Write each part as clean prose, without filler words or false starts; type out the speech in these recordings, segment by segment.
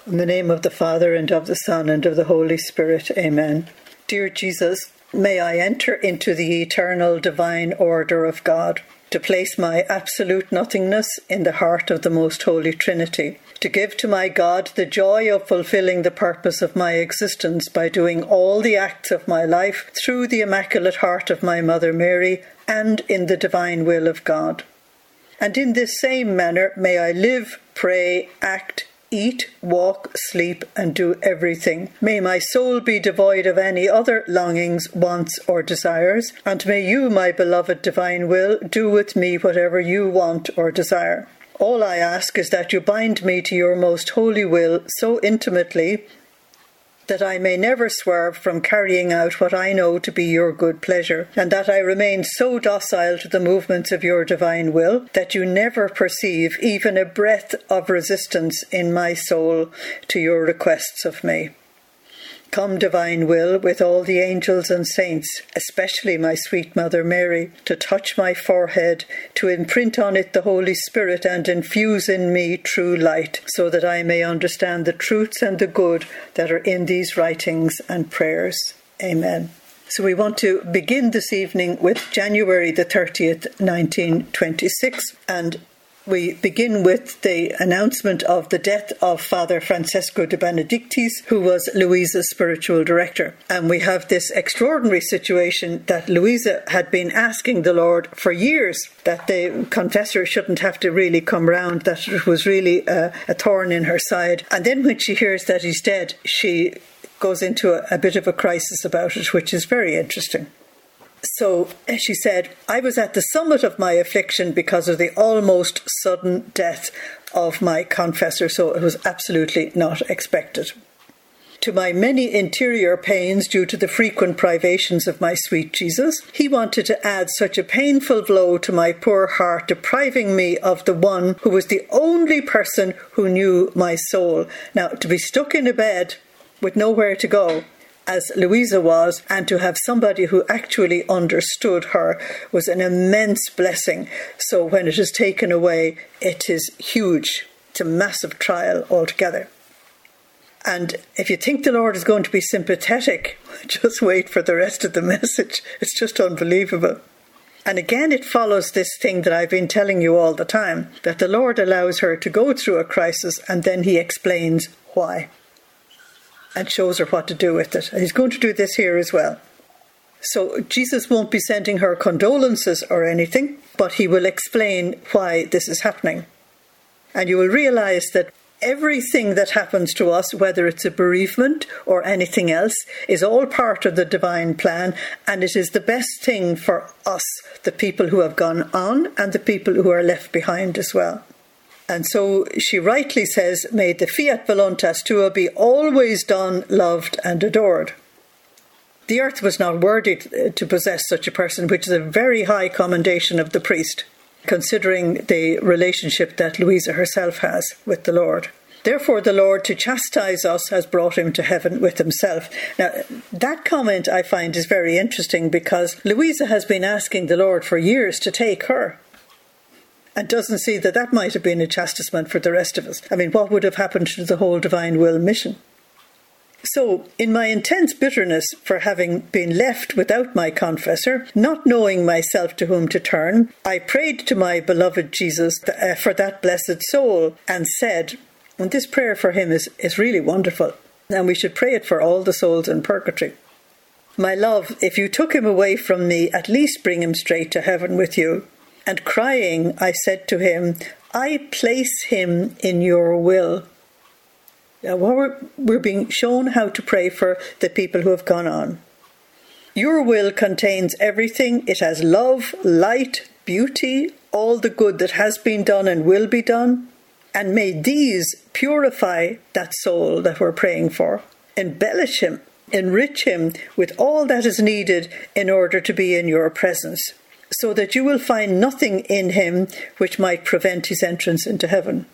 In the name of the Father, and of the Son, and of the Holy Spirit. Amen. Dear Jesus, may I enter into the eternal divine order of God, to place my absolute nothingness in the heart of the most holy Trinity, to give to my God the joy of fulfilling the purpose of my existence by doing all the acts of my life through the Immaculate Heart of my Mother Mary and in the divine will of God. And in this same manner may I live, pray, act, eat, walk, sleep, and do everything. May my soul be devoid of any other longings, wants, or desires, and may you, my beloved divine will, do with me whatever you want or desire. All I ask is that you bind me to your most holy will so intimately that I may never swerve from carrying out what I know to be your good pleasure, and that I remain so docile to the movements of your divine will that you never perceive even a breath of resistance in my soul to your requests of me. Come, divine will, with all the angels and saints, especially my sweet Mother Mary, to touch my forehead, to imprint on it the Holy Spirit and infuse in me true light, so that I may understand the truths and the good that are in these writings and prayers. Amen. So we want to begin this evening with January the 30th, 1926, and we begin with the announcement of the death of Father Francesco de Benedictis, who was Louisa's spiritual director. And we have this extraordinary situation that Louisa had been asking the Lord for years, that the confessor shouldn't have to really come round, that it was really a thorn in her side. And then when she hears that he's dead, she goes into a bit of a crisis about it, which is very interesting. So she said, I was at the summit of my affliction because of the almost sudden death of my confessor, so it was absolutely not expected. To my many interior pains due to the frequent privations of my sweet Jesus, he wanted to add such a painful blow to my poor heart, depriving me of the one who was the only person who knew my soul. Now, to be stuck in a bed with nowhere to go, as Louisa was, and to have somebody who actually understood her was an immense blessing. So when it is taken away, it is huge. It's a massive trial altogether. And if you think the Lord is going to be sympathetic, just wait for the rest of the message. It's just unbelievable. And again, it follows this thing that I've been telling you all the time, that the Lord allows her to go through a crisis and then he explains why, and shows her what to do with it. And he's going to do this here as well. So Jesus won't be sending her condolences or anything, but he will explain why this is happening. And you will realise that everything that happens to us, whether it's a bereavement or anything else, is all part of the divine plan, and it is the best thing for us, the people who have gone on and the people who are left behind as well. And so she rightly says, may the fiat voluntas tua be always done, loved and adored. The earth was not worthy to possess such a person, which is a very high commendation of the priest, considering the relationship that Louisa herself has with the Lord. Therefore the Lord, to chastise us, has brought him to heaven with himself. Now, that comment I find is very interesting, because Louisa has been asking the Lord for years to take her, and doesn't see that that might have been a chastisement for the rest of us. I mean, what would have happened to the whole divine will mission? So, in my intense bitterness for having been left without my confessor, not knowing myself to whom to turn, I prayed to my beloved Jesus for that blessed soul, and said, and this prayer for him is really wonderful, and we should pray it for all the souls in purgatory. My love, if you took him away from me, at least bring him straight to heaven with you. And crying, I said to him, I place him in your will. Now, we're being shown how to pray for the people who have gone on. Your will contains everything. It has love, light, beauty, all the good that has been done and will be done. And may these purify that soul that we're praying for, embellish him, enrich him with all that is needed in order to be in your presence, so that you will find nothing in him which might prevent his entrance into heaven.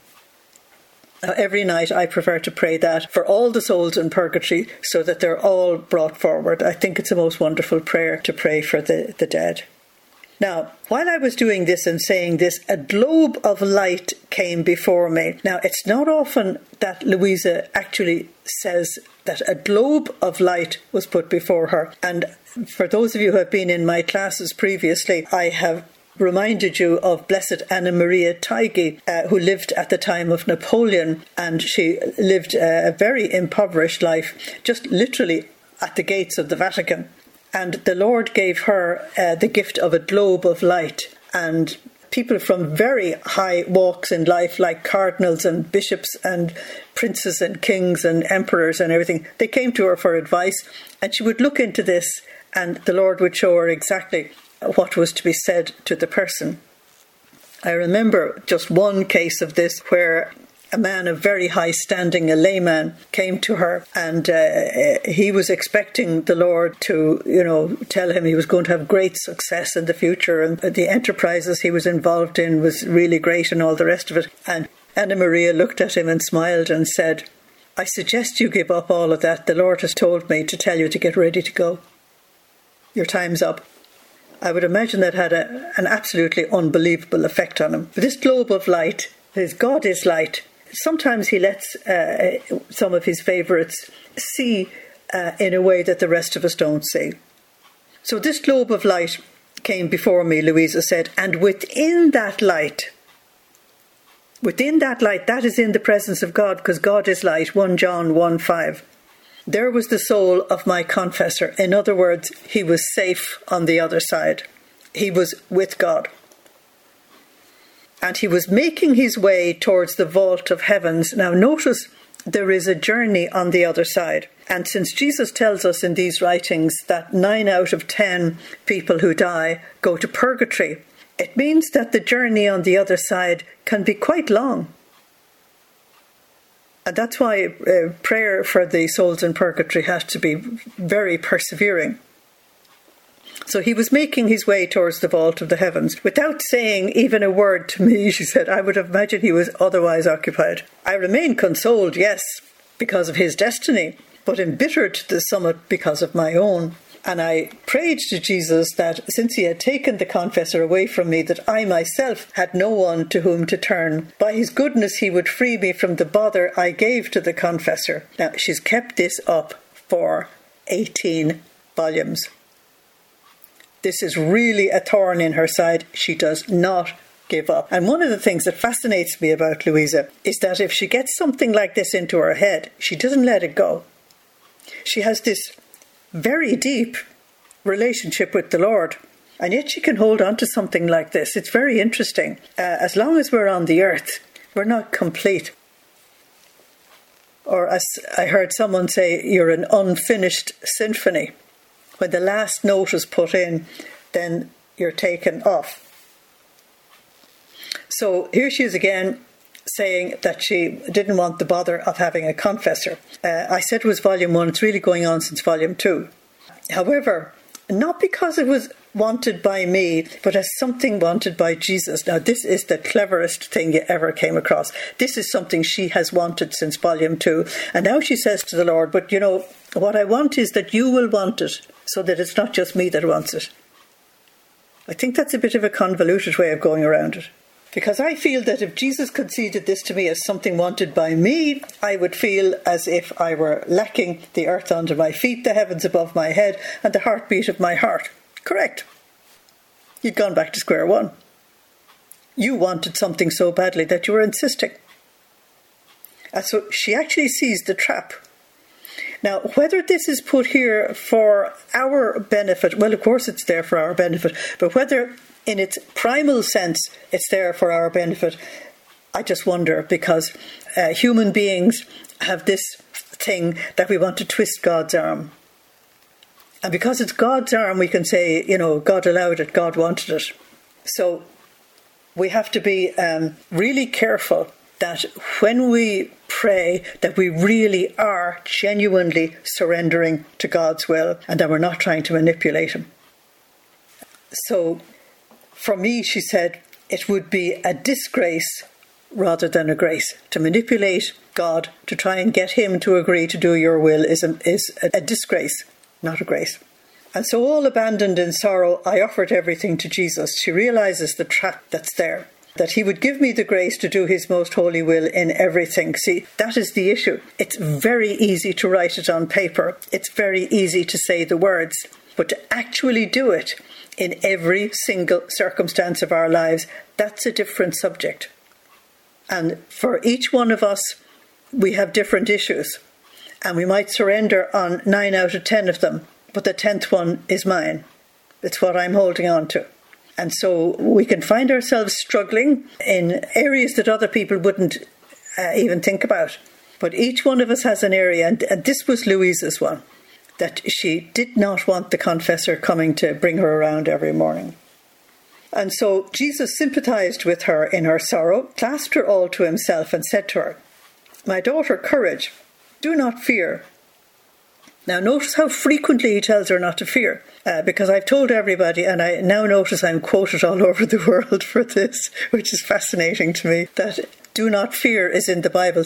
Now, every night I prefer to pray that for all the souls in purgatory, so that they're all brought forward. I think it's a most wonderful prayer to pray for the dead. Now, while I was doing this and saying this, a globe of light came before me. Now, it's not often that Louisa actually says that a globe of light was put before her. And for those of you who have been in my classes previously, I have reminded you of Blessed Anna Maria Taigi, who lived at the time of Napoleon, and she lived a very impoverished life, just literally at the gates of the Vatican. And the Lord gave her the gift of a globe of light, and people from very high walks in life, like cardinals and bishops and princes and kings and emperors and everything, they came to her for advice, and she would look into this and the Lord would show her exactly what was to be said to the person. I remember just one case of this where a man of very high standing, a layman, came to her, and he was expecting the Lord to, tell him he was going to have great success in the future, and the enterprises he was involved in was really great and all the rest of it. And Anna Maria looked at him and smiled and said, "I suggest you give up all of that. The Lord has told me to tell you to get ready to go. Your time's up." I would imagine that had an absolutely unbelievable effect on him. But this globe of light, his God is light. Sometimes he lets some of his favourites see in a way that the rest of us don't see. So this globe of light came before me, Louisa said, and within that light, that is in the presence of God, because God is light, 1 John 1:5. There was the soul of my confessor. In other words, he was safe on the other side. He was with God. And he was making his way towards the vault of heavens. Now notice there is a journey on the other side. And since Jesus tells us in these writings that 9 out of 10 people who die go to purgatory, it means that the journey on the other side can be quite long. And that's why prayer for the souls in purgatory has to be very persevering. So he was making his way towards the vault of the heavens. Without saying even a word to me, she said, I would imagine he was otherwise occupied. I remain consoled, yes, because of his destiny, but embittered to the summit because of my own. And I prayed to Jesus that since he had taken the confessor away from me, that I myself had no one to whom to turn. By his goodness he would free me from the bother I gave to the confessor. Now, she's kept this up for 18 volumes. This is really a thorn in her side. She does not give up. And one of the things that fascinates me about Louisa is that if she gets something like this into her head, she doesn't let it go. She has this very deep relationship with the Lord, and yet she can hold on to something like this. It's very interesting. As long as we're on the earth, we're not complete. Or as I heard someone say, you're an unfinished symphony. When the last note is put in, then you're taken off. So here she is again, saying that she didn't want the bother of having a confessor. I said it was volume 1, it's really going on since volume 2. However, not because it was wanted by me, but as something wanted by Jesus. Now, this is the cleverest thing you ever came across. This is something she has wanted since volume 2. And now she says to the Lord, but what I want is that you will want it, so that it's not just me that wants it. I think that's a bit of a convoluted way of going around it. Because I feel that if Jesus conceded this to me as something wanted by me, I would feel as if I were lacking the earth under my feet, the heavens above my head, and the heartbeat of my heart. Correct. You'd gone back to square one. You wanted something so badly that you were insisting. And so she actually sees the trap. Now, whether this is put here for our benefit, well, of course it's there for our benefit, but whether in its primal sense it's there for our benefit, I just wonder, because human beings have this thing that we want to twist God's arm. And because it's God's arm, we can say, God allowed it, God wanted it. So we have to be really careful that when we pray, that we really are genuinely surrendering to God's will and that we're not trying to manipulate him. So for me, she said, it would be a disgrace rather than a grace. To manipulate God, to try and get him to agree to do your will is a disgrace, not a grace. And so, all abandoned in sorrow, I offered everything to Jesus. She realises the trap that's there, that he would give me the grace to do his most holy will in everything. See, that is the issue. It's very easy to write it on paper. It's very easy to say the words. But to actually do it in every single circumstance of our lives, that's a different subject. And for each one of us, we have different issues. And we might surrender on 9 out of 10 of them, but the 10th one is mine. It's what I'm holding on to. And so we can find ourselves struggling in areas that other people wouldn't even think about. But each one of us has an area, and this was Louisa's one, that she did not want the confessor coming to bring her around every morning. And so Jesus sympathised with her in her sorrow, clasped her all to himself and said to her, "My daughter, courage, do not fear." Now notice how frequently he tells her not to fear, because I've told everybody, and I now notice I'm quoted all over the world for this, which is fascinating to me, that do not fear is in the Bible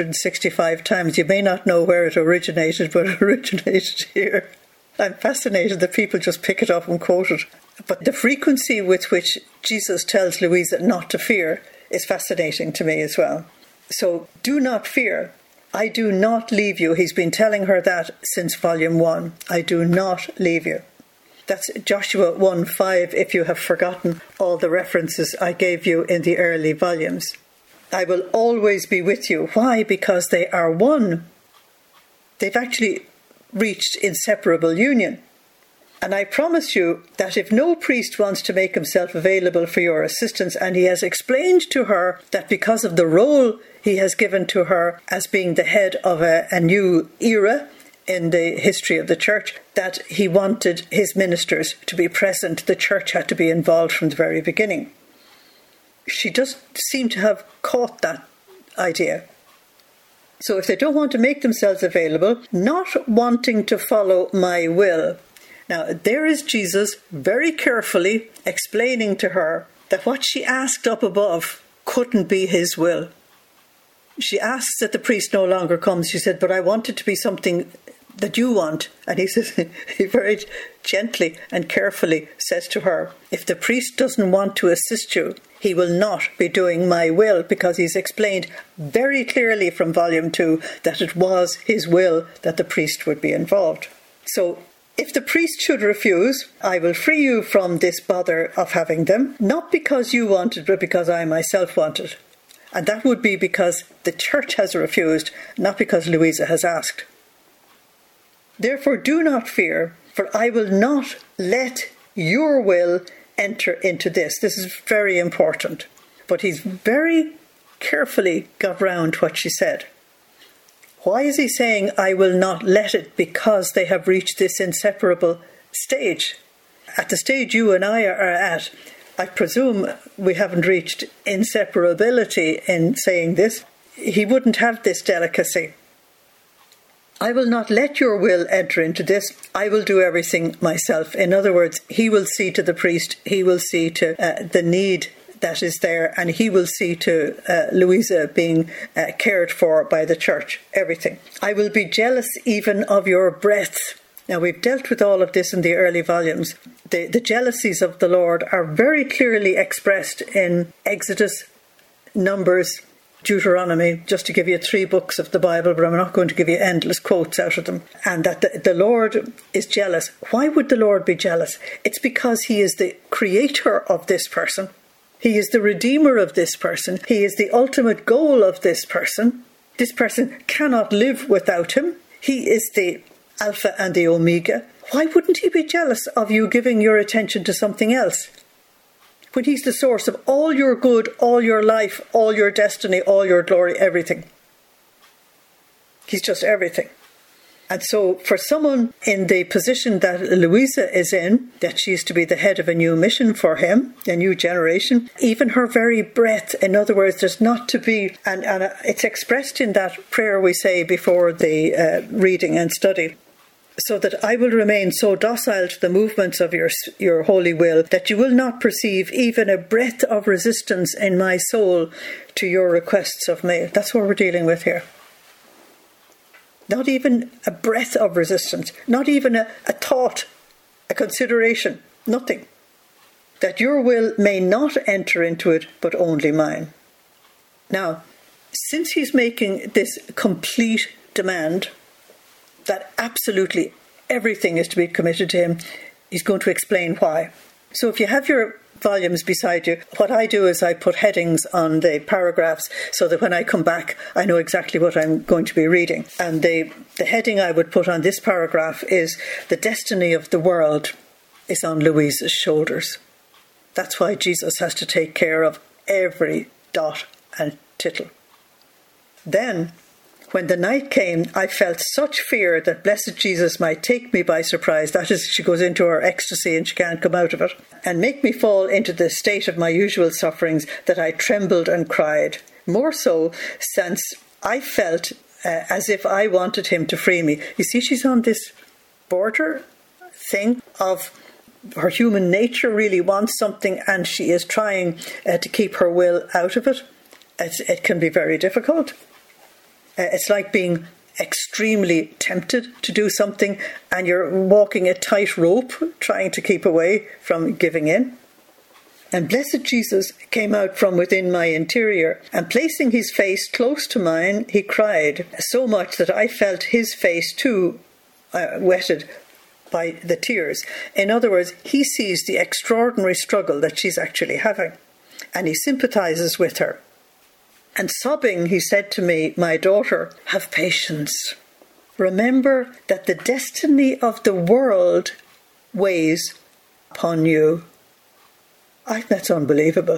365 times. You may not know where it originated, but it originated here. I'm fascinated that people just pick it up and quote it. But the frequency with which Jesus tells Louisa not to fear is fascinating to me as well. So, do not fear. I do not leave you. He's been telling her that since volume 1. I do not leave you. That's Joshua 1:5, if you have forgotten all the references I gave you in the early volumes. I will always be with you. Why? Because they are one. They've actually reached inseparable union. And I promise you that if no priest wants to make himself available for your assistance, and he has explained to her that because of the role he has given to her as being the head of a new era in the history of the church, that he wanted his ministers to be present, the church had to be involved from the very beginning. She doesn't seem to have caught that idea. So if they don't want to make themselves available, not wanting to follow my will. Now, there is Jesus very carefully explaining to her that what she asked up above couldn't be his will. She asks that the priest no longer comes. She said, but I want it to be something that you want. And he says, he very gently and carefully says to her, if the priest doesn't want to assist you, he will not be doing my will, because he's explained very clearly from volume 2 that it was his will that the priest would be involved. So if the priest should refuse, I will free you from this bother of having them, not because you want it, but because I myself want it. And that would be because the church has refused, not because Louisa has asked. Therefore do not fear, for I will not let your will enter into this. This is very important. But he's very carefully got round what she said. Why is he saying, I will not let it? Because they have reached this inseparable stage. At the stage you and I are at, I presume we haven't reached inseparability in saying this. He wouldn't have this delicacy. I will not let your will enter into this. I will do everything myself. In other words, he will see to the priest. He will see to the need that is there, and he will see to Louisa being cared for by the church. Everything. I will be jealous even of your breath. Now, we've dealt with all of this in the early volumes. The jealousies of the Lord are very clearly expressed in Exodus, Numbers, Deuteronomy, just to give you 3 books of the Bible, but I'm not going to give you endless quotes out of them. And that the Lord is jealous. Why would the Lord be jealous? It's because he is the creator of this person. He is the redeemer of this person. He is the ultimate goal of this person. This person cannot live without him. He is the Alpha and the Omega. Why wouldn't he be jealous of you giving your attention to something else? When he's the source of all your good, all your life, all your destiny, all your glory, everything. He's just everything. And so for someone in the position that Louisa is in, that she's to be the head of a new mission for him, a new generation, even her very breath, in other words, there's not to be, and it's expressed in that prayer we say before the reading and study, so that I will remain so docile to the movements of your holy will that you will not perceive even a breath of resistance in my soul to your requests of me. That's what we're dealing with here. Not even a breath of resistance, not even a thought a consideration, nothing. That your will may not enter into it, but only mine. Now, since he's making this complete demand that absolutely everything is to be committed to him, he's going to explain why. So if you have your volumes beside you, what I do is I put headings on the paragraphs so that when I come back I know exactly what I'm going to be reading. And the heading I would put on this paragraph is "The destiny of the world is on Louisa's shoulders." That's why Jesus has to take care of every dot and tittle. Then, when the night came, I felt such fear that blessed Jesus might take me by surprise. That is, she goes into her ecstasy and she can't come out of it, and make me fall into the state of my usual sufferings, that I trembled and cried. More so, since I felt as if I wanted him to free me. You see, she's on this border thing of her human nature really wants something, and she is trying to keep her will out of it. It can be very difficult. It's like being extremely tempted to do something and you're walking a tight rope trying to keep away from giving in. And blessed Jesus came out from within my interior, and placing his face close to mine, he cried so much that I felt his face too wetted by the tears. In other words, he sees the extraordinary struggle that she's actually having, and he sympathises with her. And sobbing, he said to me, "My daughter, have patience. Remember that the destiny of the world weighs upon you." I think that's unbelievable.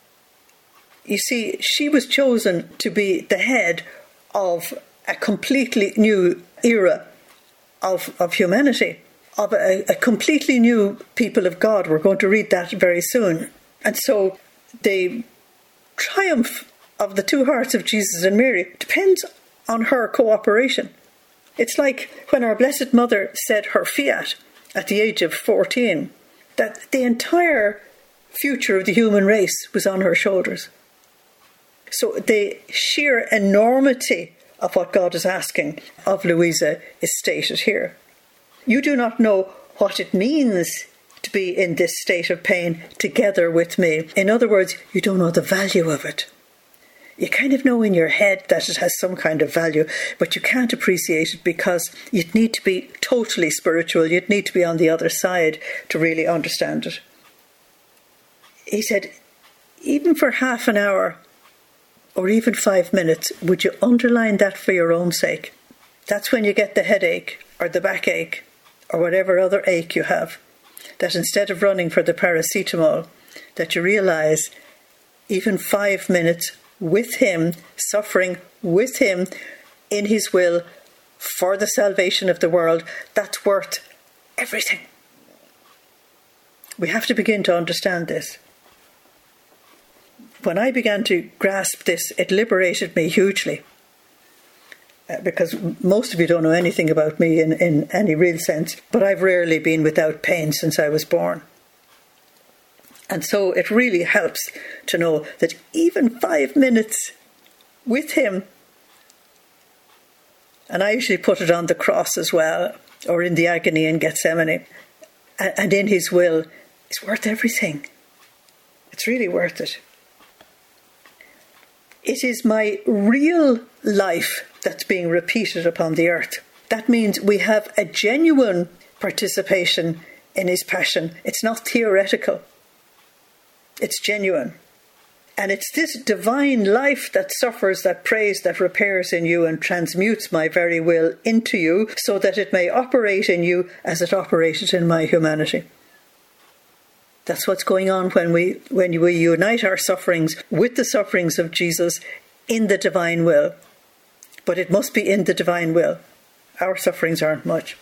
You see, she was chosen to be the head of a completely new era of humanity, of a completely new people of God. We're going to read that very soon. And so the triumph of the two hearts of Jesus and Mary depends on her cooperation. It's like when our Blessed Mother said her fiat at the age of 14, that the entire future of the human race was on her shoulders. So the sheer enormity of what God is asking of Louisa is stated here. You do not know what it means to be in this state of pain together with me. In other words, you don't know the value of it. You kind of know in your head that it has some kind of value, but you can't appreciate it because you'd need to be totally spiritual. You'd need to be on the other side to really understand it. He said, even for half an hour or even 5 minutes, would you underline that for your own sake? That's when you get the headache or the backache or whatever other ache you have, that instead of running for the paracetamol, that you realise even 5 minutes with him, suffering with him in his will for the salvation of the world, that's worth everything. We have to begin to understand this. When I began to grasp this, it liberated me hugely. Because most of you don't know anything about me in any real sense, but I've rarely been without pain since I was born. And so it really helps to know that even 5 minutes with him, and I usually put it on the cross as well, or in the agony in Gethsemane, and in his will, is worth everything. It's really worth it. It is my real life that's being repeated upon the earth. That means we have a genuine participation in his passion. It's not theoretical. It's genuine. And it's this divine life that suffers, that prays, that repairs in you and transmutes my very will into you so that it may operate in you as it operated in my humanity. That's what's going on when we unite our sufferings with the sufferings of Jesus in the divine will. But it must be in the divine will. Our sufferings aren't much.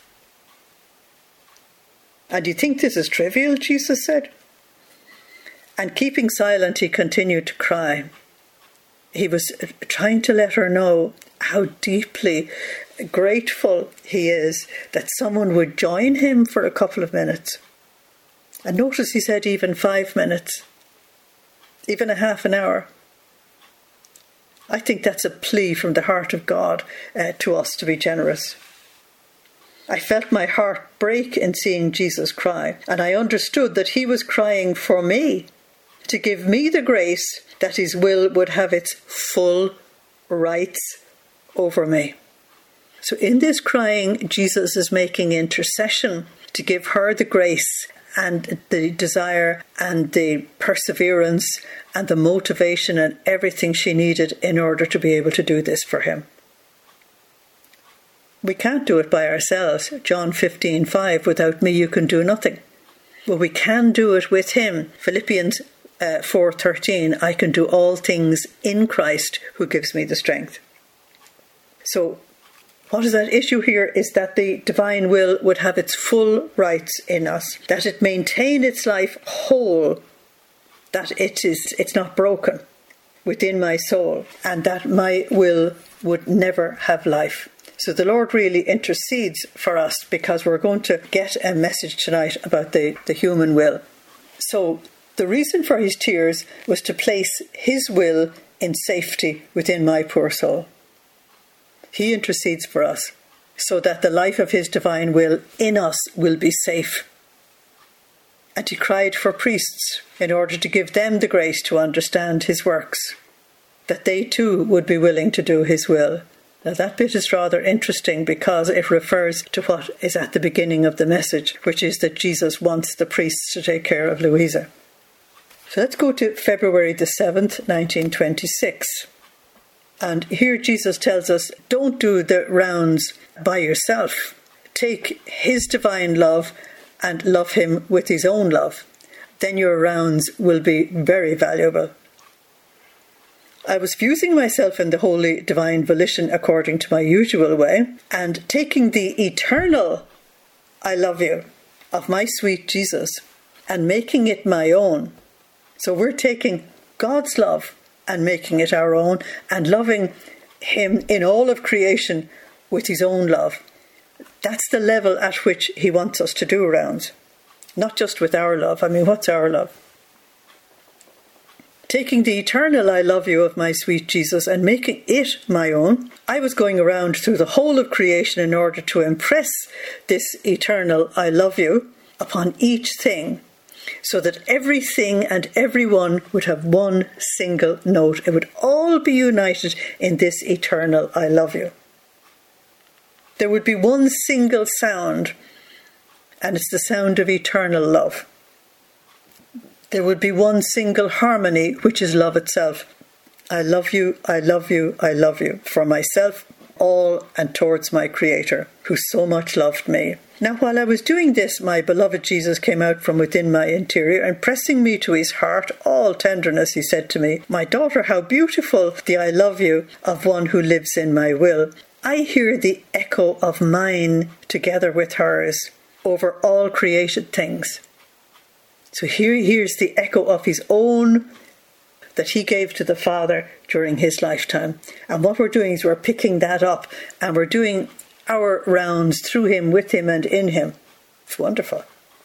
And do you think this is trivial? Jesus said. And keeping silent, he continued to cry. He was trying to let her know how deeply grateful he is that someone would join him for a couple of minutes. And notice he said even 5 minutes, even a half an hour. I think that's a plea from the heart of God to us to be generous. I felt my heart break in seeing Jesus cry, and I understood that he was crying for me, to give me the grace that his will would have its full rights over me. So in this crying, Jesus is making intercession to give her the grace and the desire and the perseverance and the motivation and everything she needed in order to be able to do this for him. We can't do it by ourselves. John 15:5, without me you can do nothing. Well, we can do it with him. Philippians 4:13, I can do all things in Christ who gives me the strength. So what is at issue here is that the divine will would have its full rights in us, that it maintain its life whole, that it's not broken within my soul, and that my will would never have life. So the Lord really intercedes for us, because we're going to get a message tonight about the human will. So the reason for his tears was to place his will in safety within my poor soul. He intercedes for us so that the life of his divine will in us will be safe. And he cried for priests in order to give them the grace to understand his works, that they too would be willing to do his will. Now that bit is rather interesting, because it refers to what is at the beginning of the message, which is that Jesus wants the priests to take care of Louisa. So let's go to February the 7th, 1926. And here Jesus tells us, don't do the rounds by yourself. Take his divine love and love him with his own love. Then your rounds will be very valuable. I was fusing myself in the holy divine volition according to my usual way, and taking the eternal I love you of my sweet Jesus and making it my own. So we're taking God's love and making it our own, and loving him in all of creation with his own love. That's the level at which he wants us to do rounds. Not just with our love. I mean, what's our love? Taking the eternal I love you of my sweet Jesus and making it my own, I was going around through the whole of creation in order to impress this eternal I love you upon each thing, so that everything and everyone would have one single note. It would all be united in this eternal I love you. There would be one single sound, and it's the sound of eternal love. There would be one single harmony, which is love itself. I love you, I love you, I love you, for myself, all, and towards my Creator, who so much loved me. Now, while I was doing this, my beloved Jesus came out from within my interior, and pressing me to his heart, all tenderness, he said to me, my daughter, how beautiful the I love you of one who lives in my will. I hear the echo of mine together with hers over all created things. So here he hears the echo of his own that he gave to the Father during his lifetime. And what we're doing is we're picking that up, and we're doing our rounds through him, with him, and in him. It's wonderful.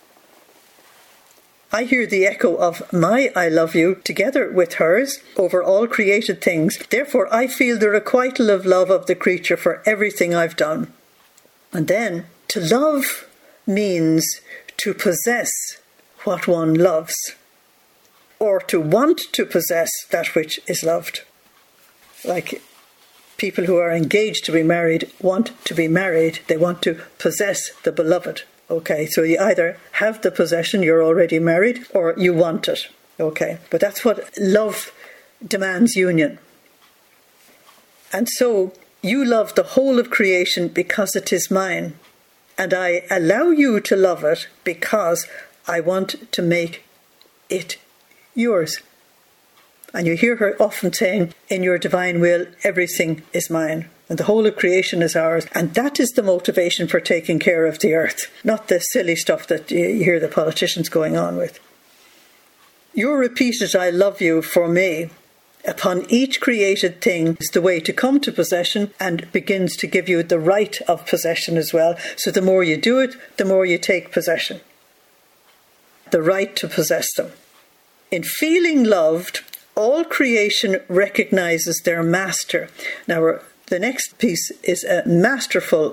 I hear the echo of my I love you together with hers over all created things. Therefore I feel the requital of love of the creature for everything I've done. And then, to love means to possess what one loves, or to want to possess that which is loved. Like people who are engaged to be married want to be married. They want to possess the beloved. Okay, so you either have the possession, you're already married, or you want it. Okay, but that's what love demands, union. And so you love the whole of creation because it is mine. And I allow you to love it because I want to make it yours. And you hear her often saying, in your divine will, everything is mine. And the whole of creation is ours. And that is the motivation for taking care of the earth, not the silly stuff that you hear the politicians going on with. Your repeated I love you for me upon each created thing is the way to come to possession, and begins to give you the right of possession as well. So the more you do it, the more you take possession. The right to possess them. In feeling loved, all creation recognizes their master. Now, the next piece is a masterful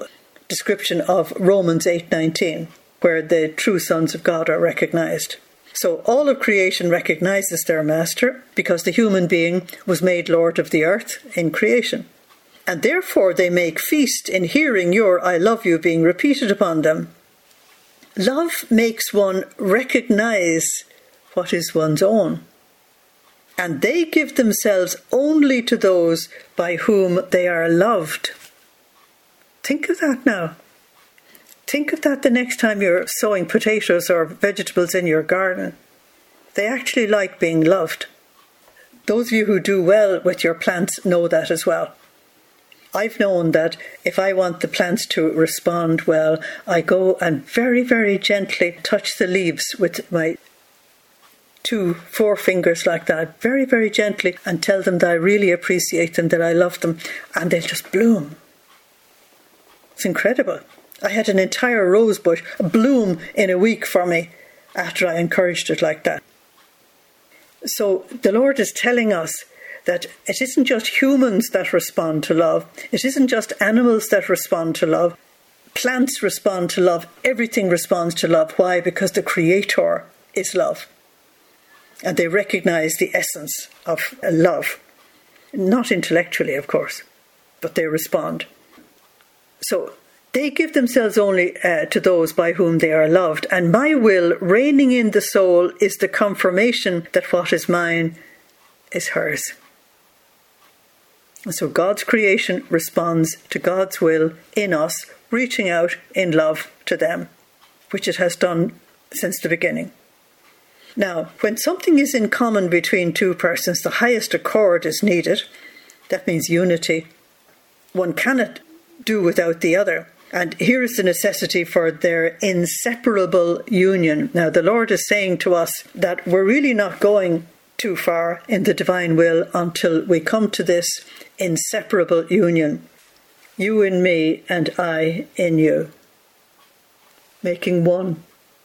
description of Romans 8:19, where the true sons of God are recognized. So all of creation recognizes their master because the human being was made Lord of the earth in creation. And therefore they make feast in hearing your I love you being repeated upon them. Love makes one recognize what is one's own. And they give themselves only to those by whom they are loved. Think of that now. Think of that the next time you're sowing potatoes or vegetables in your garden. They actually like being loved. Those of you who do well with your plants know that as well. I've known that if I want the plants to respond well, I go and very, very gently touch the leaves with my 2 forefingers like that, very, very gently, and tell them that I really appreciate them, that I love them, and they'll just bloom. It's incredible. I had an entire rose bush bloom in a week for me after I encouraged it like that. So the Lord is telling us that it isn't just humans that respond to love. It isn't just animals that respond to love. Plants respond to love. Everything responds to love. Why? Because the Creator is love. And they recognize the essence of love. Not intellectually, of course, but they respond. So they give themselves only to those by whom they are loved. And my will reigning in the soul is the confirmation that what is mine is hers. And so God's creation responds to God's will in us, reaching out in love to them, which it has done since the beginning. Now, when something is in common between 2 persons, the highest accord is needed. That means unity. One cannot do without the other. And here is the necessity for their inseparable union. Now, the Lord is saying to us that we're really not going too far in the divine will until we come to this inseparable union. You in me and I in you. Making one.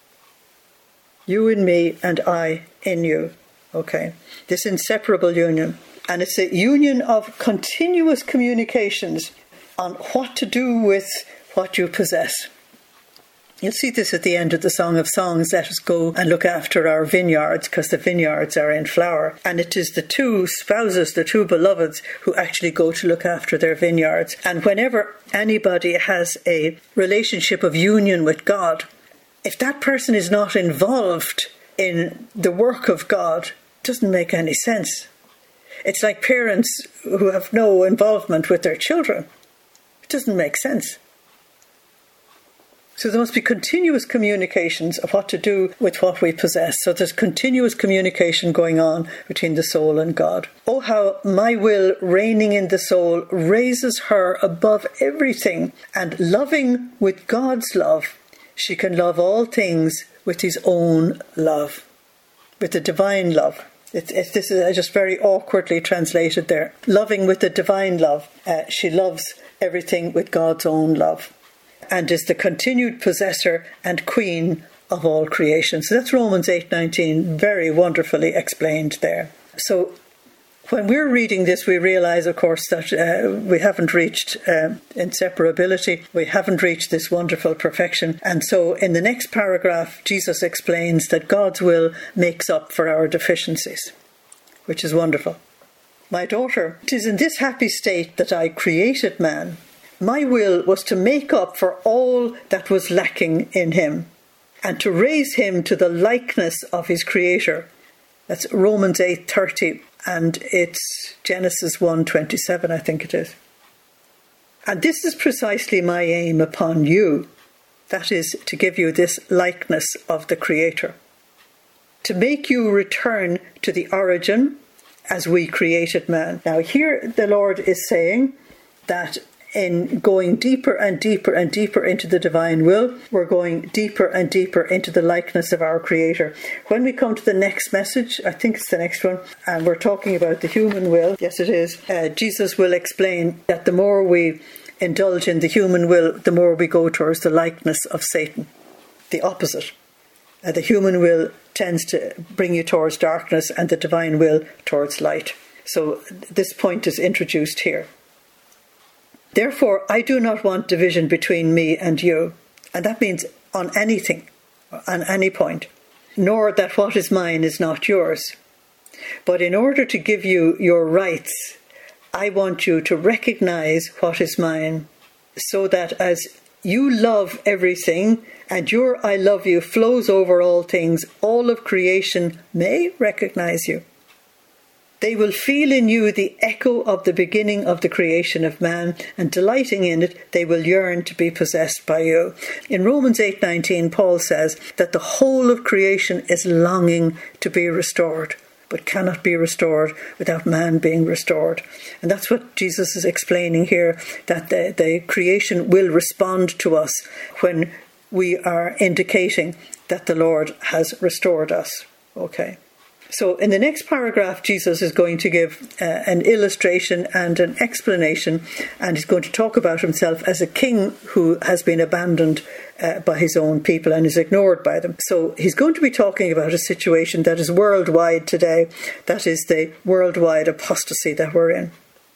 You in me and I in you. Okay. This inseparable union. And it's a union of continuous communications on what to do with what you possess. You'll see this at the end of the Song of Songs. Let us go and look after our vineyards, because the vineyards are in flower. And it is the 2 spouses, the 2 beloveds, who actually go to look after their vineyards. And whenever anybody has a relationship of union with God, if that person is not involved in the work of God, it doesn't make any sense. It's like parents who have no involvement with their children. It doesn't make sense. So there must be continuous communications of what to do with what we possess. So there's continuous communication going on between the soul and God. Oh, how my will reigning in the soul raises her above everything, and loving with God's love, she can love all things with his own love, with the divine love. This is just very awkwardly translated there. Loving with the divine love, she loves everything with God's own love, and is the continued possessor and queen of all creation. So that's Romans 8:19, very wonderfully explained there. So when we're reading this, we realise, of course, that we haven't reached inseparability. We haven't reached this wonderful perfection. And so in the next paragraph, Jesus explains that God's will makes up for our deficiencies, which is wonderful. My daughter, it is in this happy state that I created man. My will was to make up for all that was lacking in him and to raise him to the likeness of his Creator. That's Romans 8:30, and it's Genesis 1:27, I think it is. And this is precisely my aim upon you. That is, to give you this likeness of the Creator. To make you return to the origin as we created man. Now here the Lord is saying that in going deeper and deeper and deeper into the divine will, we're going deeper and deeper into the likeness of our Creator. When we come to the next message, I think it's the next one, and we're talking about the human will. Yes, it is. Jesus will explain that the more we indulge in the human will, the more we go towards the likeness of Satan. The opposite. The human will tends to bring you towards darkness, and the divine will towards light. So this point is introduced here. Therefore, I do not want division between me and you. And that means on anything, on any point. Nor that what is mine is not yours. But in order to give you your rights, I want you to recognize what is mine, so that as you love everything and your I love you flows over all things, all of creation may recognize you. They will feel in you the echo of the beginning of the creation of man, and delighting in it, they will yearn to be possessed by you. In Romans 8:19, Paul says that the whole of creation is longing to be restored, but cannot be restored without man being restored. And that's what Jesus is explaining here, that the creation will respond to us when we are indicating that the Lord has restored us. Okay. So in the next paragraph, Jesus is going to give an illustration and an explanation, and he's going to talk about himself as a king who has been abandoned by his own people and is ignored by them. So he's going to be talking about a situation that is worldwide today, that is the worldwide apostasy that we're in.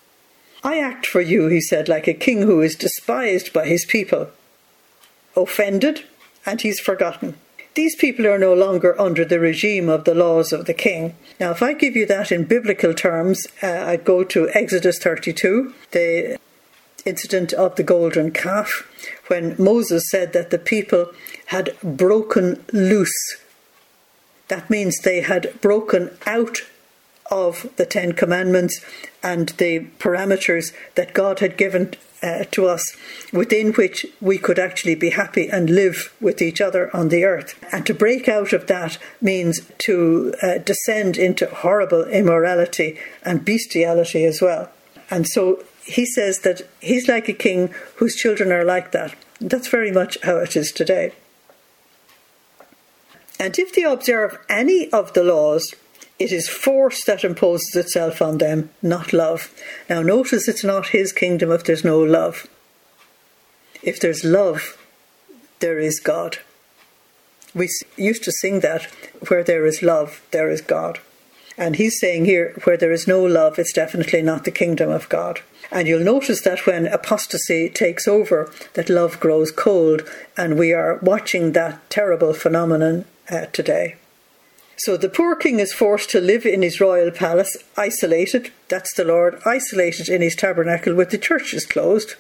I act for you, he said, like a king who is despised by his people, offended, and he's forgotten. These people are no longer under the regime of the laws of the king. Now, if I give you that in biblical terms, I'd go to Exodus 32, the incident of the golden calf, when Moses said that the people had broken loose. That means they had broken out of the Ten Commandments and the parameters that God had given to us, within which we could actually be happy and live with each other on the earth. And to break out of that means to descend into horrible immorality and bestiality as well. And so he says that he's like a king whose children are like that. And that's very much how it is today. And if they observe any of the laws, it is force that imposes itself on them, not love. Now notice it's not his kingdom if there's no love. If there's love, there is God. We used to sing that, where there is love, there is God. And he's saying here, where there is no love, it's definitely not the kingdom of God. And you'll notice that when apostasy takes over, that love grows cold, and we are watching that terrible phenomenon today. So the poor king is forced to live in his royal palace, isolated, that's the Lord, isolated in his tabernacle with the churches closed.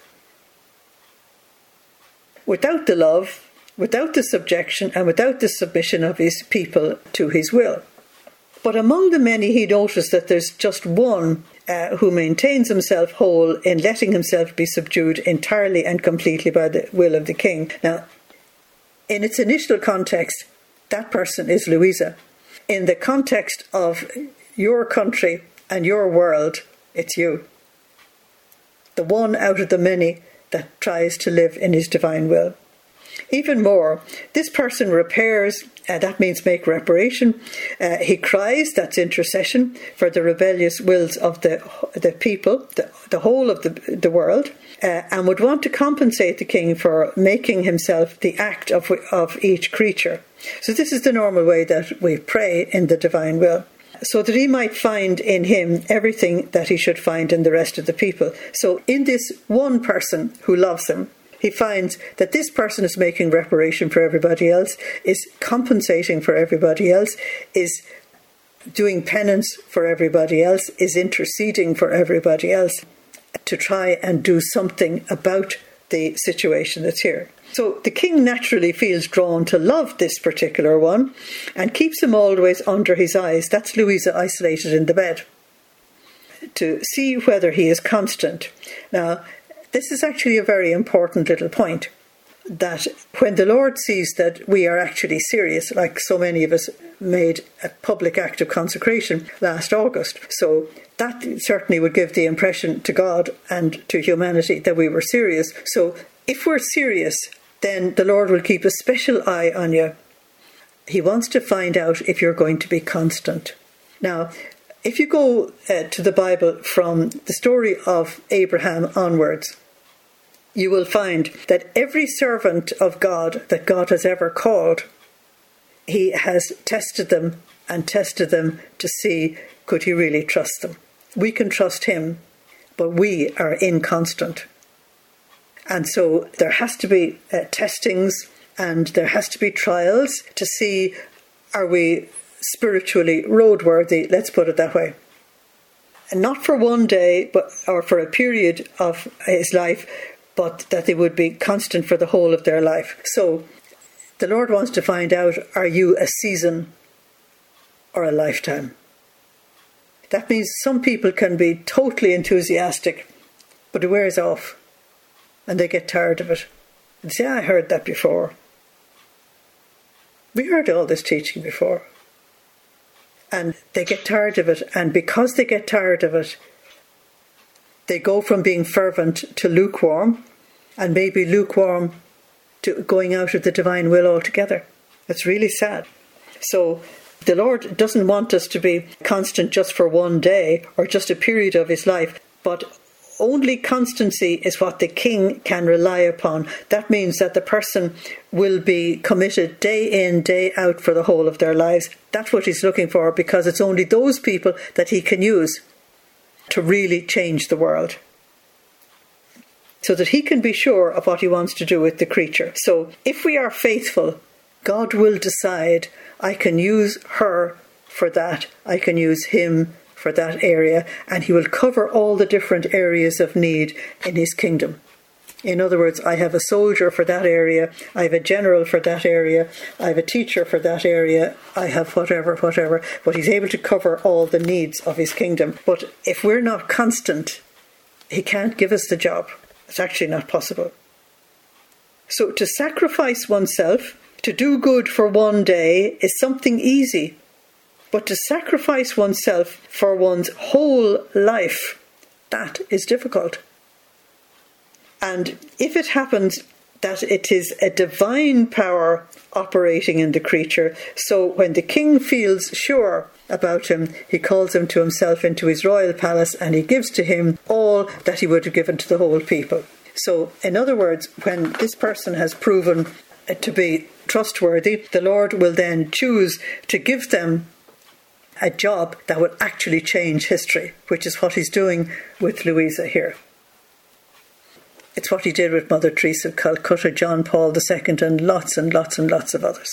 Without the love, without the subjection, and without the submission of his people to his will. But among the many, he noticed that there's just one who maintains himself whole in letting himself be subdued entirely and completely by the will of the king. Now, in its initial context, that person is Louisa. In the context of your country and your world, it's you. The one out of the many that tries to live in his divine will. Even more, this person repairs, that means make reparation. He cries, that's intercession, for the rebellious wills of the people, the whole of the world, and would want to compensate the king for making himself the act of each creature. So this is the normal way that we pray in the divine will, so that he might find in him everything that he should find in the rest of the people. So in this one person who loves him, he finds that this person is making reparation for everybody else, is compensating for everybody else, is doing penance for everybody else, is interceding for everybody else to try and do something about the situation that's here. So the king naturally feels drawn to love this particular one and keeps him always under his eyes. That's Louisa isolated in the bed, to see whether he is constant. Now, this is actually a very important little point, that when the Lord sees that we are actually serious, like so many of us made a public act of consecration last August, so that certainly would give the impression to God and to humanity that we were serious. So if we're serious, then the Lord will keep a special eye on you. He wants to find out if you're going to be constant. Now, if you go to the Bible from the story of Abraham onwards, you will find that every servant of God that God has ever called, he has tested them to see, could he really trust them? We can trust him, but we are inconstant. And so there has to be testings and there has to be trials to see, are we spiritually roadworthy? Let's put it that way. And not for one day, or for a period of his life, but that they would be constant for the whole of their life. So the Lord wants to find out, are you a season or a lifetime? That means some people can be totally enthusiastic, but it wears off and they get tired of it. And say, I heard that before. We heard all this teaching before. And they get tired of it, and because they get tired of it, they go from being fervent to lukewarm, and maybe lukewarm to going out of the divine will altogether. It's really sad. So the Lord doesn't want us to be constant just for one day or just a period of his life, but only constancy is what the king can rely upon. That means that the person will be committed day in, day out for the whole of their lives. That's what he's looking for, because it's only those people that he can use to really change the world, so that he can be sure of what he wants to do with the creature. So if we are faithful, God will decide, I can use her for that, I can use him for that area, and he will cover all the different areas of need in his kingdom. In other words, I have a soldier for that area, I have a general for that area, I have a teacher for that area, I have whatever, but he's able to cover all the needs of his kingdom. But if we're not constant, he can't give us the job. It's actually not possible. So to sacrifice oneself, to do good for one day, is something easy. But to sacrifice oneself for one's whole life, that is difficult. And if it happens that it is a divine power operating in the creature, so when the king feels sure about him, he calls him to himself into his royal palace, and he gives to him all that he would have given to the whole people. So, in other words, when this person has proven to be trustworthy, the Lord will then choose to give them a job that will actually change history, which is what he's doing with Louisa here. It's what he did with Mother Teresa of Calcutta, John Paul II, and lots and lots and lots of others.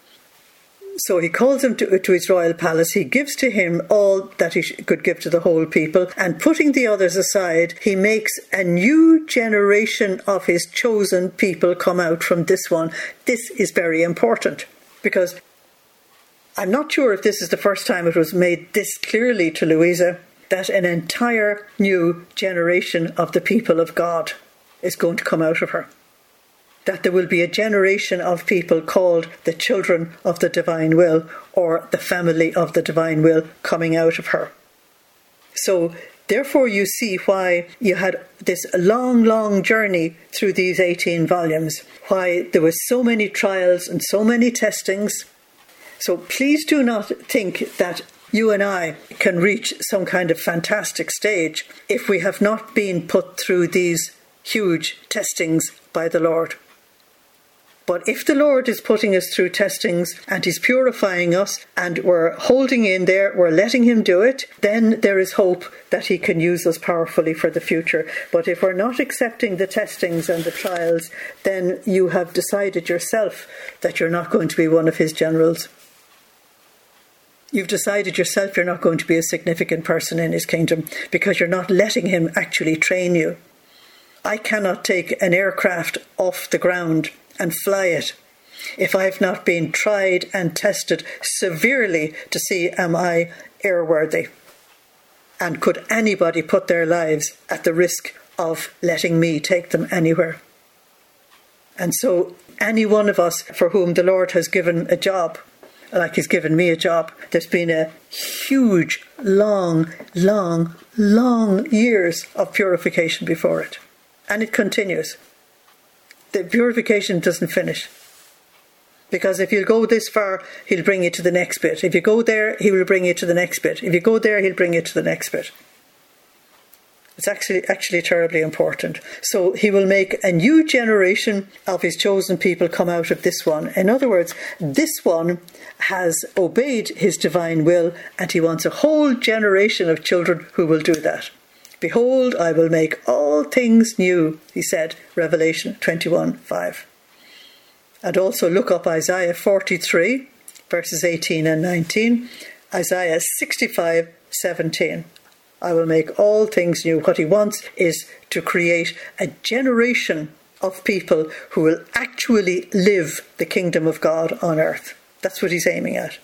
So he calls him to his royal palace. He gives to him all that he could give to the whole people, and putting the others aside, he makes a new generation of his chosen people come out from this one. This is very important, because I'm not sure if this is the first time it was made this clearly to Louisa that an entire new generation of the people of God is going to come out of her. That there will be a generation of people called the children of the divine will, or the family of the divine will, coming out of her. So therefore you see why you had this long, long journey through these 18 volumes, why there were so many trials and so many testings. So please do not think that you and I can reach some kind of fantastic stage if we have not been put through these huge testings by the Lord. But if the Lord is putting us through testings and he's purifying us and we're holding in there, we're letting him do it, then there is hope that he can use us powerfully for the future. But if we're not accepting the testings and the trials, then you have decided yourself that you're not going to be one of his generals. You've decided yourself you're not going to be a significant person in his kingdom because you're not letting him actually train you. I cannot take an aircraft off the ground and fly it if I've not been tried and tested severely to see, am I airworthy? And could anybody put their lives at the risk of letting me take them anywhere? And so any one of us for whom the Lord has given a job, like he's given me a job, there's been a huge, long years of purification before it. And it continues. The purification doesn't finish. Because if you go this far, he'll bring you to the next bit. If you go there, he will bring you to the next bit. If you go there, he'll bring you to the next bit. It's actually terribly important. So he will make a new generation of his chosen people come out of this one. In other words, this one has obeyed his divine will, and he wants a whole generation of children who will do that. Behold, I will make all things new, he said, Revelation 21:5. And also look up Isaiah 43, verses 18 and 19, Isaiah 65:17. I will make all things new. What he wants is to create a generation of people who will actually live the kingdom of God on earth. That's what he's aiming at.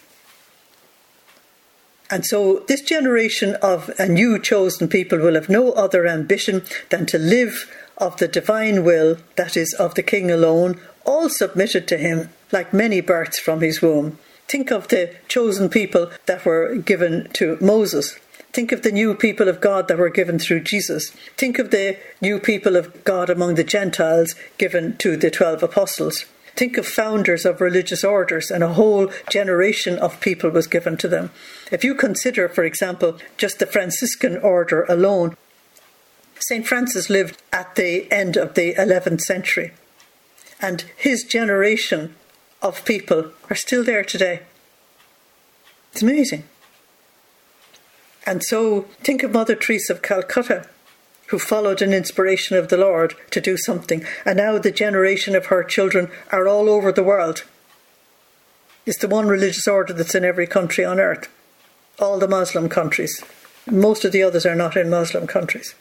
And so this generation of a new chosen people will have no other ambition than to live of the divine will, that is, of the King alone, all submitted to him, like many births from his womb. Think of the chosen people that were given to Moses. Think of the new people of God that were given through Jesus. Think of the new people of God among the Gentiles given to the 12 apostles. Think of founders of religious orders, and a whole generation of people was given to them. If you consider, for example, just the Franciscan order alone, St. Francis lived at the end of the 11th century, and his generation of people are still there today. It's amazing. And so think of Mother Teresa of Calcutta, who followed an inspiration of the Lord to do something, and now the generation of her children are all over the world. It's the one religious order that's in every country on earth. All the Muslim countries. Most of the others are not in Muslim countries.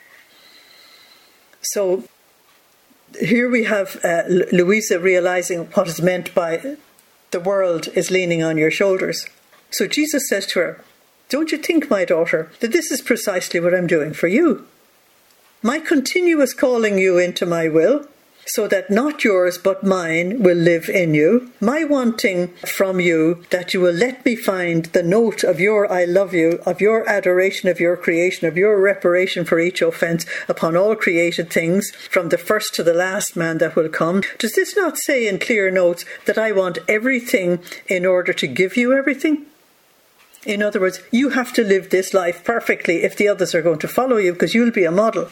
So here we have Louisa realizing what is meant by the world is leaning on your shoulders. So Jesus says to her, don't you think, my daughter, that this is precisely what I'm doing for you? My continuous calling you into my will, so that not yours but mine will live in you. My wanting from you that you will let me find the note of your I love you, of your adoration of your creation, of your reparation for each offence upon all created things, from the first to the last man that will come. Does this not say in clear notes that I want everything in order to give you everything? In other words, you have to live this life perfectly if the others are going to follow you, because you'll be a model.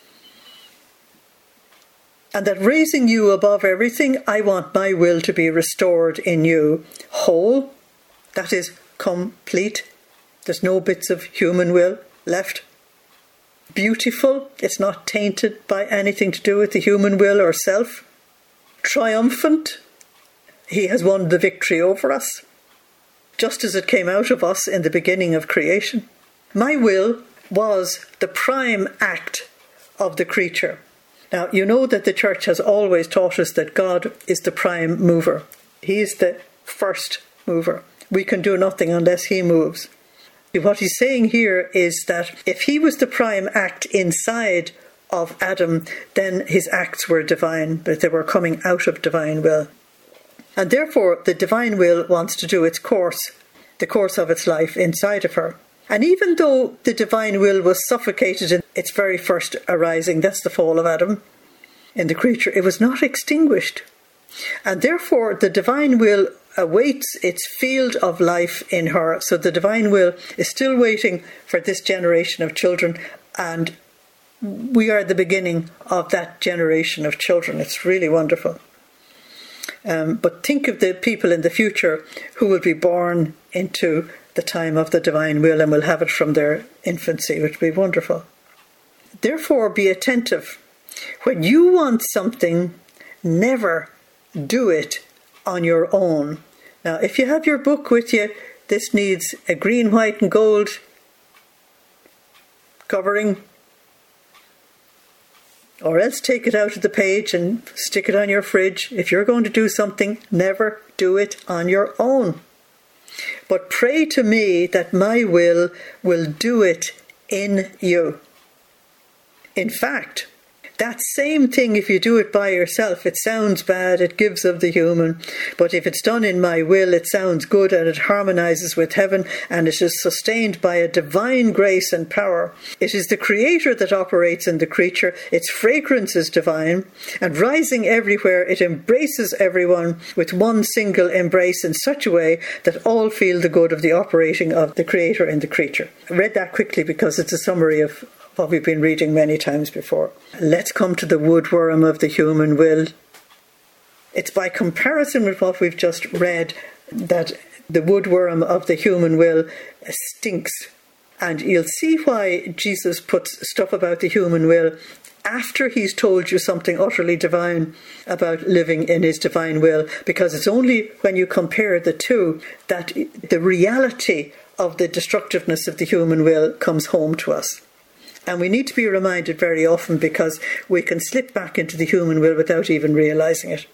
And that raising you above everything, I want my will to be restored in you, whole, that is, complete. There's no bits of human will left. Beautiful, it's not tainted by anything to do with the human will or self. Triumphant, he has won the victory over us, just as it came out of us in the beginning of creation. My will was the prime act of the creature. Now, you know that the Church has always taught us that God is the prime mover. He is the first mover. We can do nothing unless he moves. What he's saying here is that if he was the prime act inside of Adam, then his acts were divine, but they were coming out of divine will. And therefore, the divine will wants to do its course, the course of its life inside of her. And even though the divine will was suffocated in its very first arising, that's the fall of Adam, in the creature, it was not extinguished. And therefore, the divine will awaits its field of life in her. So the divine will is still waiting for this generation of children, and we are the beginning of that generation of children. It's really wonderful. But think of the people in the future who will be born into the time of the divine will and will have it from their infancy, which will be wonderful. Therefore, be attentive. When you want something, never do it on your own. Now, if you have your book with you, this needs a green, white and gold covering, or else take it out of the page and stick it on your fridge. If you're going to do something, never do it on your own. But pray to me that my will do it in you. In fact, that same thing, if you do it by yourself, it sounds bad, it gives of the human. But if it's done in my will, it sounds good and it harmonizes with heaven, and it is sustained by a divine grace and power. It is the Creator that operates in the creature. Its fragrance is divine, and rising everywhere, it embraces everyone with one single embrace in such a way that all feel the good of the operating of the Creator in the creature. I read that quickly because it's a summary of what we've been reading many times before. Let's come to the woodworm of the human will. It's by comparison with what we've just read that the woodworm of the human will stinks And you'll see why Jesus puts stuff about the human will after he's told you something utterly divine about living in his divine will, because it's only when you compare the two that the reality of the destructiveness of the human will comes home to us. And we need to be reminded very often, because we can slip back into the human will without even realising it.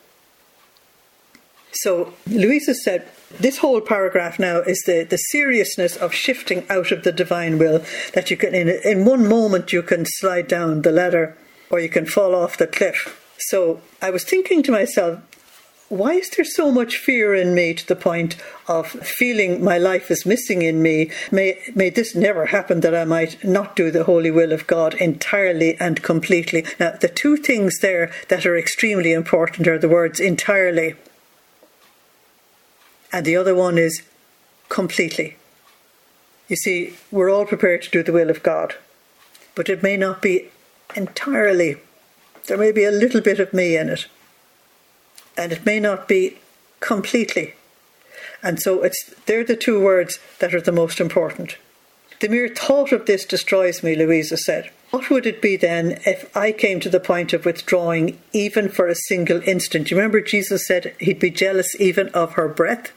So Louisa said, this whole paragraph now is the seriousness of shifting out of the divine will, that you can, in one moment you can slide down the ladder or you can fall off the cliff. So I was thinking to myself, why is there so much fear in me to the point of feeling my life is missing in me? May this never happen, that I might not do the holy will of God entirely and completely. Now, the two things there that are extremely important are the words entirely, and the other one is completely. You see, we're all prepared to do the will of God, but it may not be entirely. There may be a little bit of me in it, and it may not be completely. And so they're the two words that are the most important. The mere thought of this destroys me, Louisa said. What would it be then if I came to the point of withdrawing even for a single instant? You remember Jesus said he'd be jealous even of her breath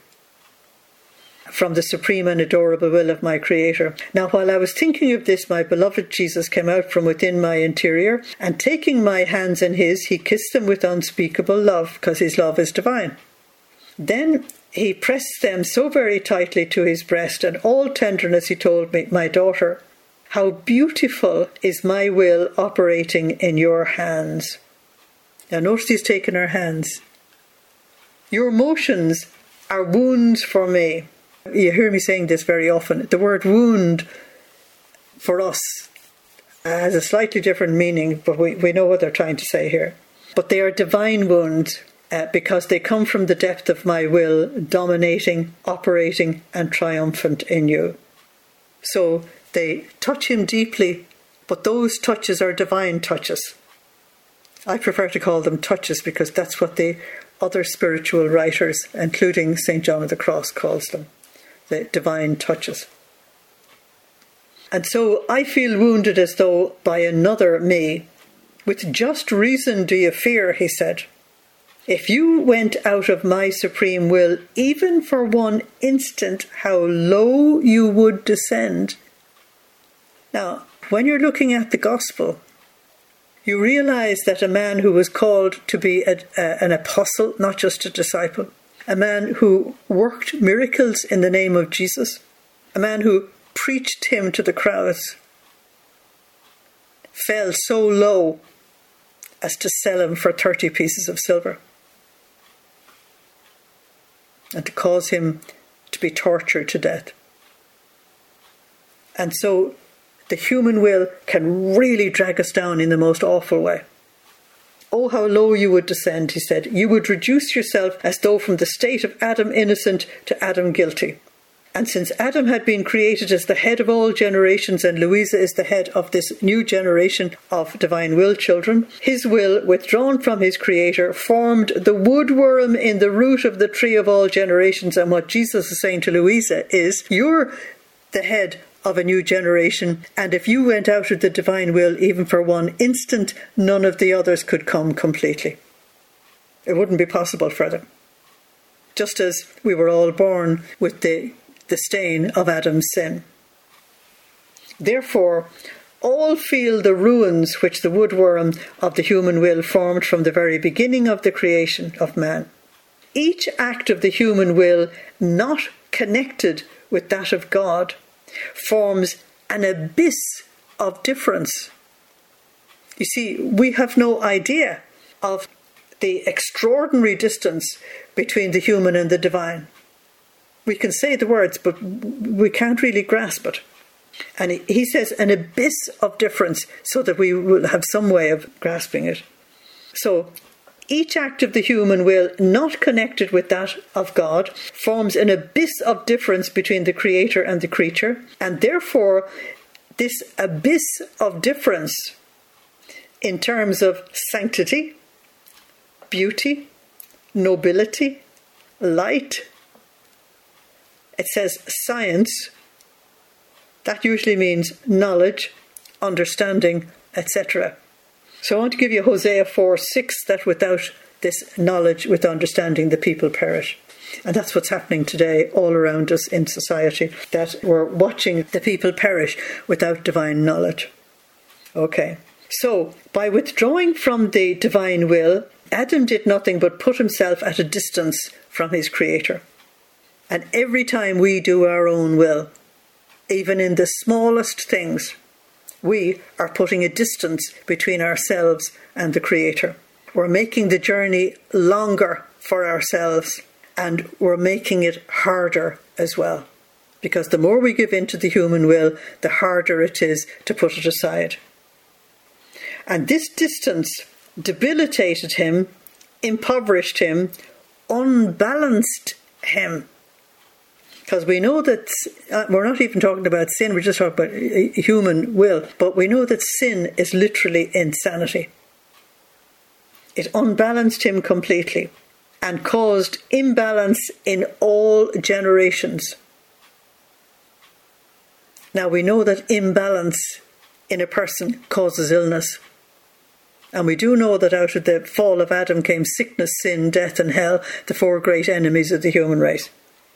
from the supreme and adorable will of my Creator. Now, while I was thinking of this, my beloved Jesus came out from within my interior, and taking my hands in his, he kissed them with unspeakable love, because his love is divine. Then he pressed them so very tightly to his breast, and all tenderness he told me, my daughter, how beautiful is my will operating in your hands. Now notice he's taken her hands. Your motions are wounds for me. You hear me saying this very often. The word wound for us has a slightly different meaning, but we know what they're trying to say here. But they are divine wounds because they come from the depth of my will, dominating, operating and triumphant in you. So they touch him deeply, but those touches are divine touches. I prefer to call them touches because that's what the other spiritual writers, including St. John of the Cross, calls them. The divine touches. And so I feel wounded as though by another me. With just reason do you fear, he said. If you went out of my supreme will, even for one instant, how low you would descend. Now, when you're looking at the gospel, you realise that a man who was called to be an apostle, not just a disciple, a man who worked miracles in the name of Jesus, a man who preached him to the crowds, fell so low as to sell him for 30 pieces of silver and to cause him to be tortured to death. And so the human will can really drag us down in the most awful way. Oh, how low you would descend, he said. You would reduce yourself as though from the state of Adam innocent to Adam guilty. And since Adam had been created as the head of all generations, and Louisa is the head of this new generation of divine will children, his will, withdrawn from his Creator, formed the woodworm in the root of the tree of all generations. And what Jesus is saying to Louisa is, you're the head of a new generation, and if you went out of the divine will even for one instant, none of the others could come completely. It wouldn't be possible for them. Just as we were all born with the stain of Adam's sin. Therefore, all feel the ruins which the woodworm of the human will formed from the very beginning of the creation of man. Each act of the human will not connected with that of God forms an abyss of difference. You see, we have no idea of the extraordinary distance between the human and the divine. We can say the words, but we can't really grasp it. And he says an abyss of difference so that we will have some way of grasping it. So each act of the human will not connected with that of God forms an abyss of difference between the Creator and the creature, and therefore this abyss of difference in terms of sanctity, beauty, nobility, light, it says science, That usually means knowledge, understanding, etc. So I want to give you Hosea 4:6, that without this knowledge, with understanding, the people perish. And that's what's happening today all around us in society, that we're watching the people perish without divine knowledge. Okay, so by withdrawing from the divine will, Adam did nothing but put himself at a distance from his Creator. And every time we do our own will, even in the smallest things, we are putting a distance between ourselves and the Creator. We're making the journey longer for ourselves, and we're making it harder as well. Because the more we give in to the human will, the harder it is to put it aside. And this distance debilitated him, impoverished him, unbalanced him. Because we know that, we're not even talking about sin, we're just talking about human will, but we know that sin is literally insanity. It unbalanced him completely and caused imbalance in all generations. Now we know that imbalance in a person causes illness. And we do know that out of the fall of Adam came sickness, sin, death and hell, the four great enemies of the human race.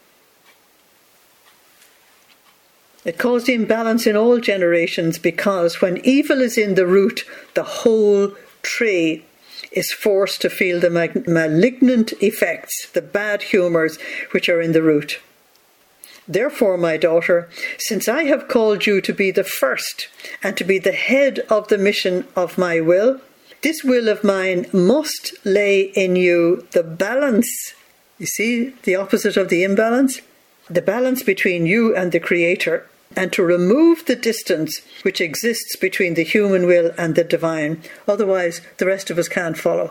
It caused imbalance in all generations because when evil is in the root, the whole tree is forced to feel the malignant effects, the bad humours which are in the root. Therefore, my daughter, since I have called you to be the first and to be the head of the mission of my will, this will of mine must lay in you the balance. You see the opposite of the imbalance? The balance between you and the Creator, and to remove the distance which exists between the human will and the divine. Otherwise, the rest of us can't follow.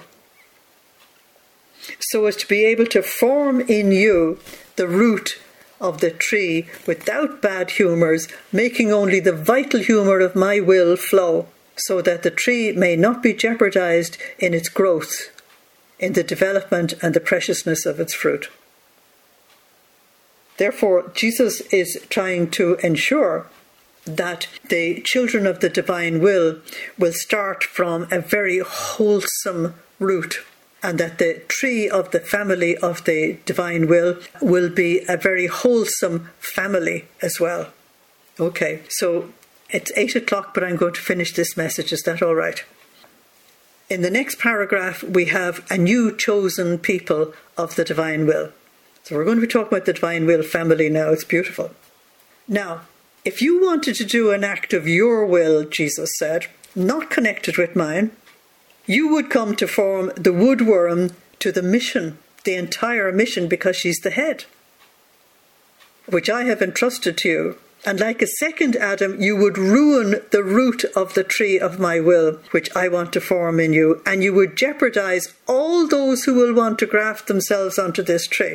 So as to be able to form in you the root of the tree without bad humours, making only the vital humour of my will flow, so that the tree may not be jeopardised in its growth, in the development and the preciousness of its fruit. Therefore, Jesus is trying to ensure that the children of the divine will start from a very wholesome root, and that the tree of the family of the divine will be a very wholesome family as well. Okay, so it's 8 o'clock, but I'm going to finish this message. Is that all right? In the next paragraph, we have a new chosen people of the divine will. So we're going to be talking about the divine will family now. It's beautiful. Now, if you wanted to do an act of your will, Jesus said, not connected with mine, you would come to form the woodworm to the mission, the entire mission, because she's the head, which I have entrusted to you. And like a second Adam, you would ruin the root of the tree of my will, which I want to form in you, and you would jeopardize all those who will want to graft themselves onto this tree.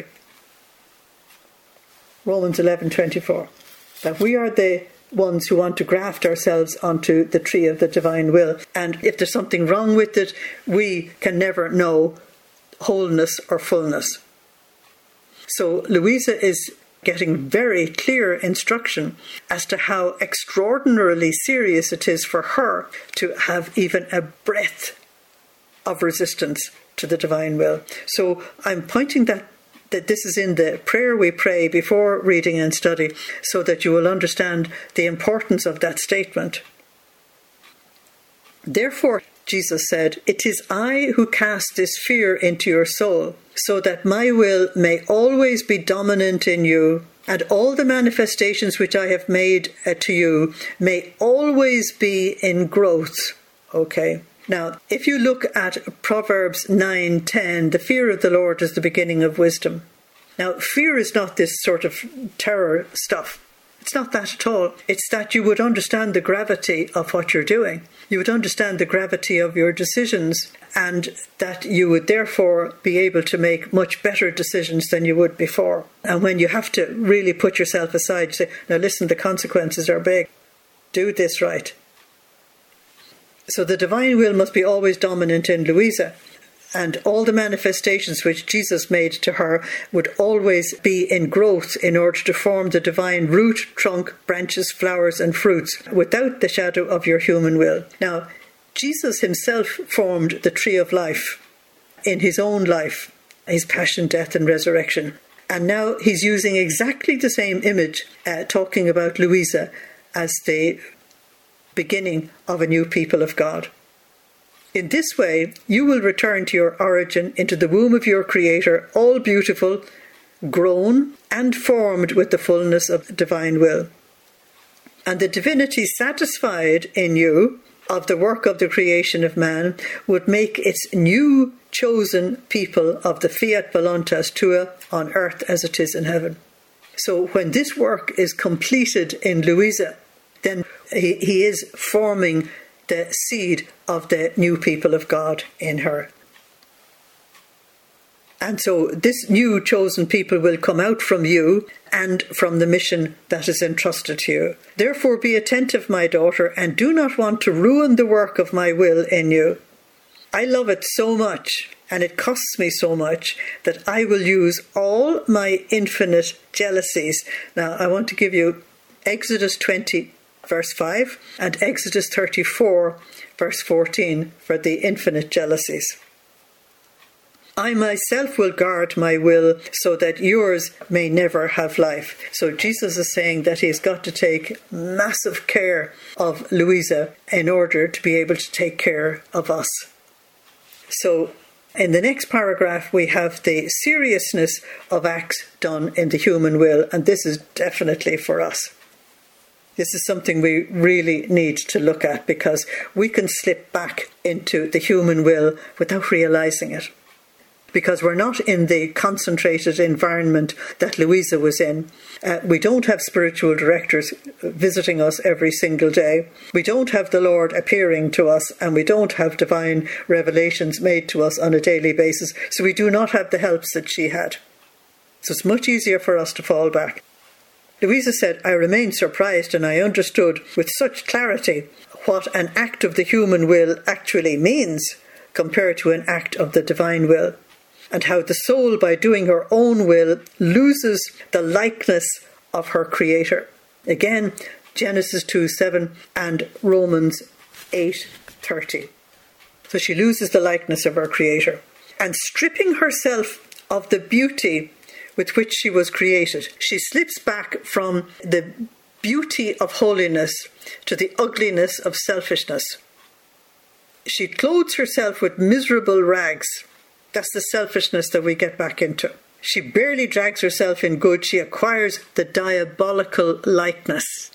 Romans 11:24. That we are the ones who want to graft ourselves onto the tree of the divine will. And if there's something wrong with it, we can never know wholeness or fullness. So Louisa is getting very clear instruction as to how extraordinarily serious it is for her to have even a breath of resistance to the divine will. So I'm pointing that this is in the prayer we pray before reading and study, so that you will understand the importance of that statement. Therefore, Jesus said, it is I who cast this fear into your soul, so that my will may always be dominant in you, and all the manifestations which I have made to you may always be in growth. Okay. Now, if you look at Proverbs 9:10, the fear of the Lord is the beginning of wisdom. Now, fear is not this sort of terror stuff. It's not that at all. It's that you would understand the gravity of what you're doing. You would understand the gravity of your decisions, and that you would therefore be able to make much better decisions than you would before. And when you have to really put yourself aside, you say, now listen, the consequences are big. Do this right. So the divine will must be always dominant in Louisa. And all the manifestations which Jesus made to her would always be in growth in order to form the divine root, trunk, branches, flowers and fruits without the shadow of your human will. Now, Jesus himself formed the tree of life in his own life, his passion, death and resurrection. And now he's using exactly the same image, talking about Louisa as the beginning of a new people of God. In this way, you will return to your origin into the womb of your Creator, all beautiful, grown and formed with the fullness of divine will. And the divinity satisfied in you of the work of the creation of man would make its new chosen people of the fiat voluntas tua on earth as it is in heaven. So when this work is completed in Louisa, then he is forming the seed of the new people of God in her. And so this new chosen people will come out from you and from the mission that is entrusted to you. Therefore be attentive, my daughter, and do not want to ruin the work of my will in you. I love it so much, and it costs me so much, that I will use all my infinite jealousies. Now, I want to give you Exodus 20, verse 5, and Exodus 34, verse 14, for the infinite jealousies. I myself will guard my will so that yours may never have life. So Jesus is saying that he's got to take massive care of Louisa in order to be able to take care of us. So in the next paragraph, we have the seriousness of acts done in the human will, and this is definitely for us. This is something we really need to look at, because we can slip back into the human will without realising it. Because we're not in the concentrated environment that Louisa was in. We don't have spiritual directors visiting us every single day. We don't have the Lord appearing to us, and we don't have divine revelations made to us on a daily basis. So we do not have the helps that she had. So it's much easier for us to fall back. Louisa said, I remained surprised, and I understood with such clarity what an act of the human will actually means compared to an act of the divine will, and how the soul, by doing her own will, loses the likeness of her Creator. Again, Genesis 2:7 and Romans 8:30. So she loses the likeness of her Creator. And stripping herself of the beauty with which she was created, she slips back from the beauty of holiness to the ugliness of selfishness. She clothes herself with miserable rags. That's the selfishness that we get back into. She barely drags herself in good. She acquires the diabolical likeness.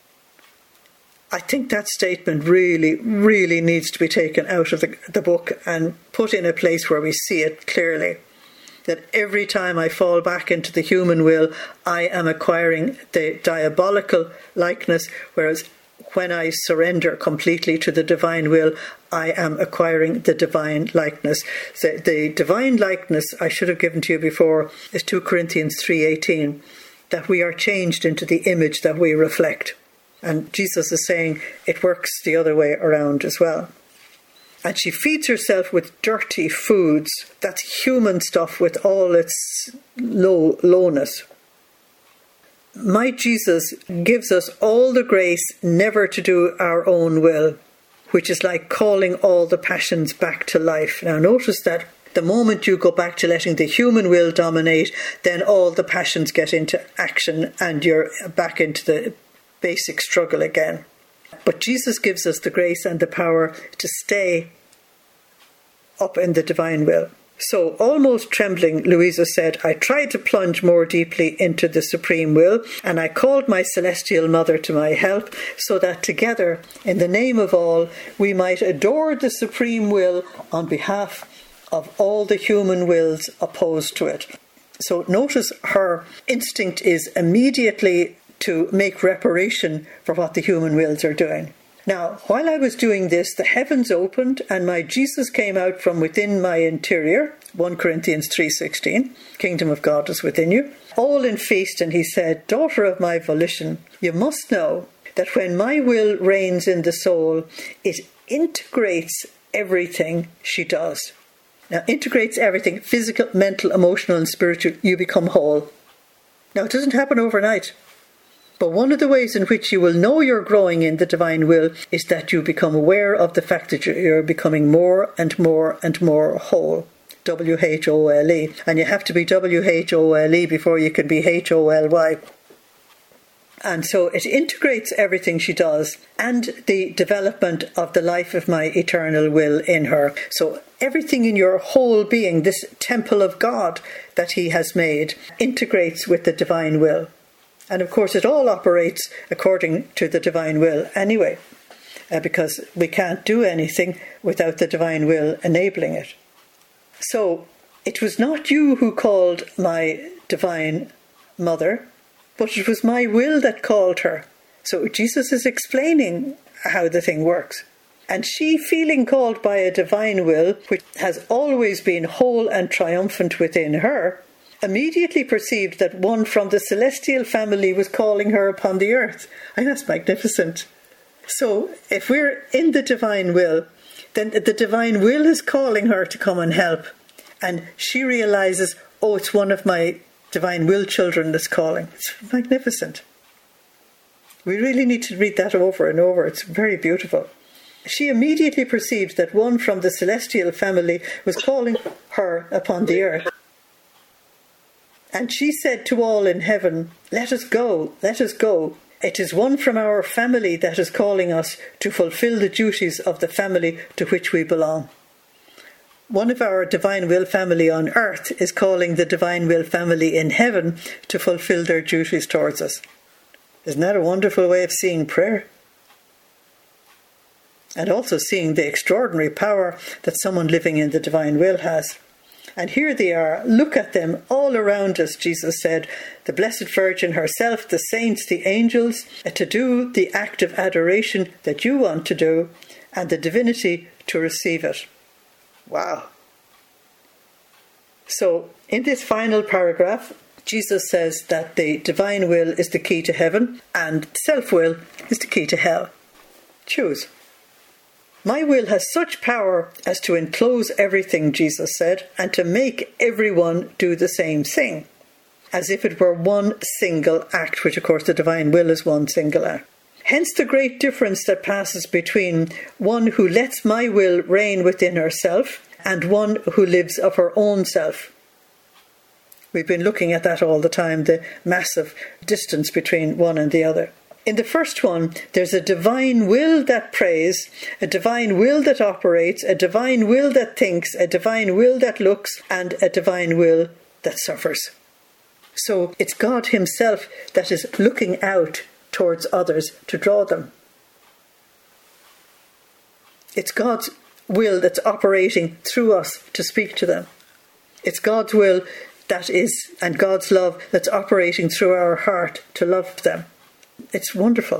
I think that statement really, really needs to be taken out of the book and put in a place where we see it clearly. That every time I fall back into the human will, I am acquiring the diabolical likeness, whereas when I surrender completely to the divine will, I am acquiring the divine likeness. So the divine likeness I should have given to you before is 2 Corinthians 3:18, that we are changed into the image that we reflect. And Jesus is saying it works the other way around as well. And she feeds herself with dirty foods. That's human stuff with all its lowness. My Jesus gives us all the grace never to do our own will, which is like calling all the passions back to life. Now notice that the moment you go back to letting the human will dominate, then all the passions get into action and you're back into the basic struggle again. But Jesus gives us the grace and the power to stay up in the divine will. So, almost trembling, Louisa said, I tried to plunge more deeply into the supreme will, and I called my celestial mother to my help, so that together, in the name of all, we might adore the supreme will on behalf of all the human wills opposed to it. So notice her instinct is immediately to make reparation for what the human wills are doing. Now, while I was doing this, the heavens opened and my Jesus came out from within my interior, 1 Corinthians 3:16, kingdom of God is within you, all in feast, and he said, daughter of my volition, you must know that when my will reigns in the soul, it integrates everything she does. Now, integrates everything, physical, mental, emotional and spiritual. You become whole. Now, it doesn't happen overnight. But one of the ways in which you will know you're growing in the divine will is that you become aware of the fact that you're becoming more and more and more whole. W-H-O-L-E. And you have to be W-H-O-L-E before you can be H-O-L-Y. And so it integrates everything she does and the development of the life of my eternal will in her. So everything in your whole being, this temple of God that he has made, integrates with the divine will. And of course it all operates according to the divine will anyway, because we can't do anything without the divine will enabling it. So it was not you who called my divine mother, but it was my will that called her. So Jesus is explaining how the thing works. And she, feeling called by a divine will, which has always been whole and triumphant within her, immediately perceived that one from the celestial family was calling her upon the earth. I think that's magnificent. So if we're in the divine will, then the divine will is calling her to come and help. And she realises, oh, it's one of my divine will children that's calling. It's magnificent. We really need to read that over and over. It's very beautiful. She immediately perceived that one from the celestial family was calling her upon the earth. And she said to all in heaven, let us go, let us go. It is one from our family that is calling us to fulfill the duties of the family to which we belong. One of our divine will family on earth is calling the divine will family in heaven to fulfill their duties towards us. Isn't that a wonderful way of seeing prayer? And also seeing the extraordinary power that someone living in the divine will has. And here they are, look at them all around us, Jesus said, the Blessed Virgin herself, the saints, the angels, to do the act of adoration that you want to do, and the divinity to receive it. Wow. So, in this final paragraph, Jesus says that the divine will is the key to heaven, and self-will is the key to hell. Choose. My will has such power as to enclose everything, Jesus said, and to make everyone do the same thing, as if it were one single act, which of course the divine will is one single act. Hence the great difference that passes between one who lets my will reign within herself and one who lives of her own self. We've been looking at that all the time, the massive distance between one and the other. In the first one, there's a divine will that prays, a divine will that operates, a divine will that thinks, a divine will that looks, and a divine will that suffers. So it's God himself that is looking out towards others to draw them. It's God's will that's operating through us to speak to them. It's God's will that is, and God's love that's operating through our heart to love them. It's wonderful.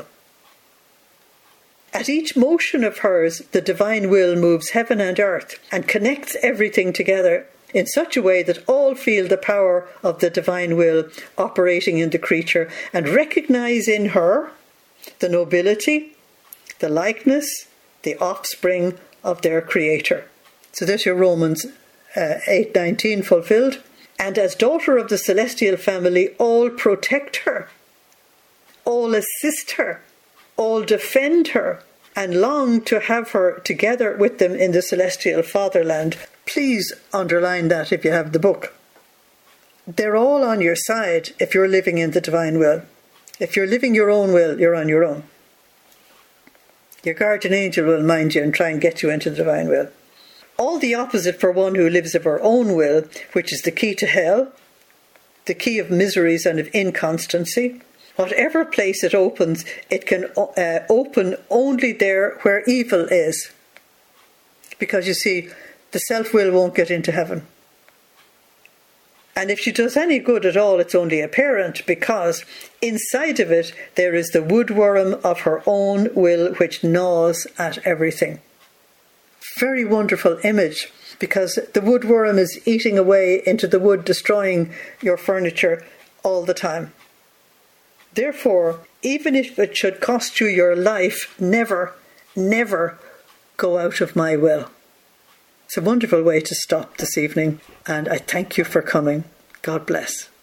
At each motion of hers, the divine will moves heaven and earth and connects everything together in such a way that all feel the power of the divine will operating in the creature and recognize in her the nobility, the likeness, the offspring of their Creator. So there's your Romans 8:19 fulfilled. And as daughter of the celestial family, all protect her, all assist her, all defend her, and long to have her together with them in the celestial fatherland. Please underline that if you have the book. They're all on your side if you're living in the divine will. If you're living your own will, you're on your own. Your guardian angel will mind you and try and get you into the divine will. All the opposite for one who lives of her own will, which is the key to hell, the key of miseries and of inconstancy. Whatever place it opens, it can open only there where evil is. Because you see, the self-will won't get into heaven. And if she does any good at all, it's only apparent, because inside of it there is the woodworm of her own will which gnaws at everything. Very wonderful image, because the woodworm is eating away into the wood, destroying your furniture all the time. Therefore, even if it should cost you your life, never, never go out of my will. It's a wonderful way to stop this evening, and I thank you for coming. God bless.